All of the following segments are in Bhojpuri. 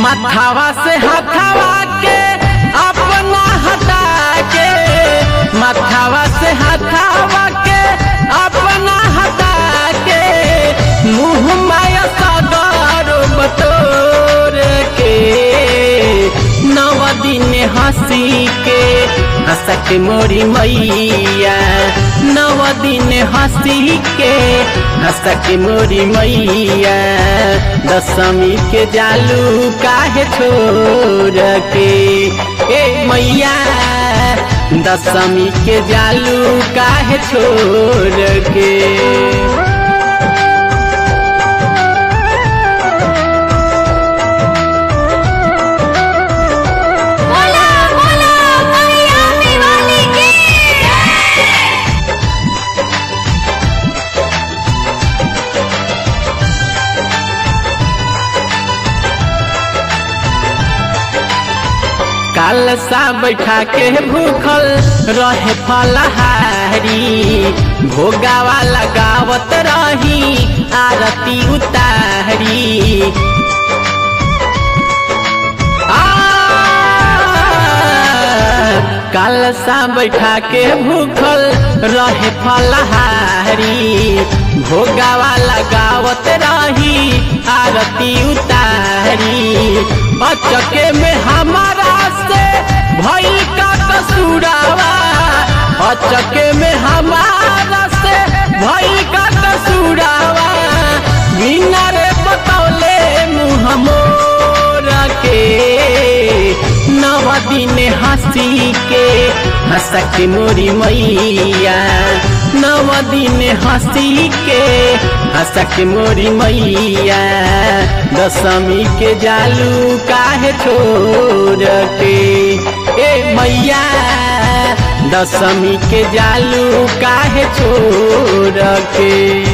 मथावा से हथावा के अपना हटा के, मथावा से हथावा के अपना हटा के, मुँह माया सदर बटोर के, नव दिन हंसी के हंसक मोरी मैया, नव दिन हंसी के हंसक मोरी मैया, दशमी के जालू काहे छोड़ के ए मैया, दशमी के जालू काहे छोड़ के। कालसा बैठा के भूखल रहे फलहारी, भोगावा लगावत रही आरती उतारी। कालसा बैठा के भूखल रहे फलहारी, भोगावा लगावत रही आरती उतारी। अचके में हमारा से भइल का कसूरावा, अचके में हमारा से भइल का कसूरावा, बिना रे बतौले मुँह मोर के, नव दिन हंसी के हंसक मोरी मैया, नव दिन हंसी के हंसक मोरी मैया, दशमी के जालू काहे छोड़ के ए मैया, दशमी के जालू काहे छोड़ के।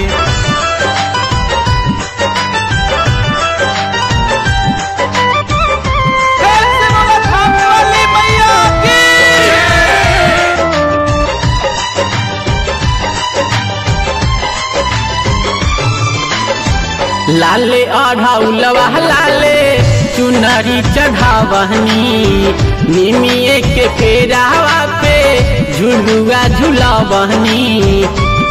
लाले अढ़ौलवा लाले चुनरी चढ़ावनी, निमिये के पेरावा पे झुलुआ झुलावनी।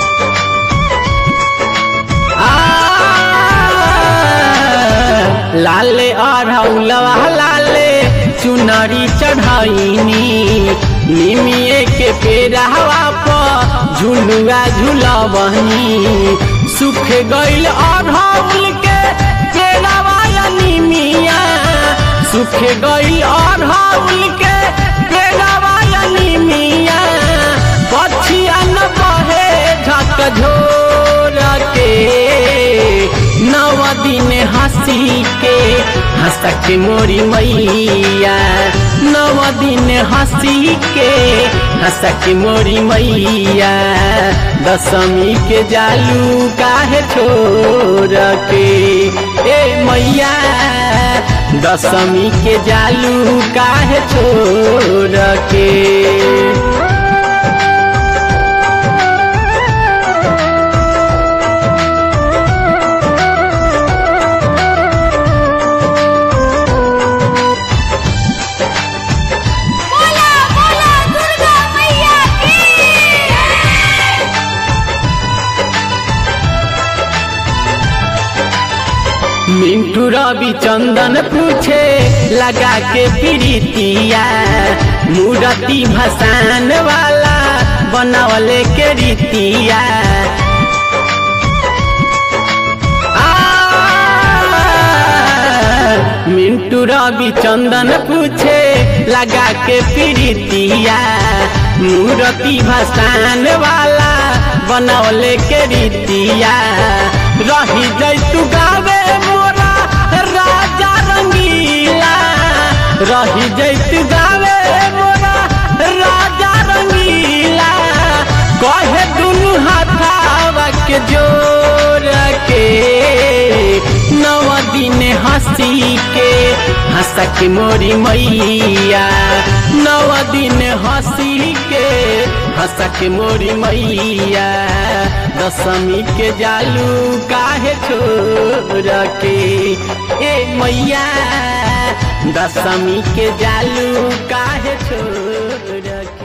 लाले अढ़ौलवा लाले चुनरी चढ़ाईनी, निमिये के पेरावा पर झुलुआ झुलावनी। सुख गईल अढ़ौल के पेड़ावा निमिया, सुख गईल अढ़ौल के पेड़ावा निमिया, पछिया न बहे झकझोर के, नव दिन हंसी के हंसक मोरी मैया, नव दिन हंसी के हंसक मोरी मैया, दशमी के जालू काहे छोड़ के ए मैया, दशमी के जालू काहे छोड़ के। मिंटू रवि चंदन पूछे लगा के प्रीतिया, मूर्ति भसान वाला बनावले के रीतिया। मिंटू रवि चंदन पूछे लगा के प्रीतिया, मूर्ति भसान वाला बनौले के रीतिया। रही जैतु गावे मोरा राजा रंगीला, रही जैतु गावे मोरा राजा रंगीला, कहे दुनु हाथावा के जोड़ के, नव दिन हंसी के हंसक मोरी मैया, नव दिन हंसी के हंसक मोरी मैया, दशमी के जालू काहे छोड़ के ए मैया, दशमी के जालू काहे छोड़ के।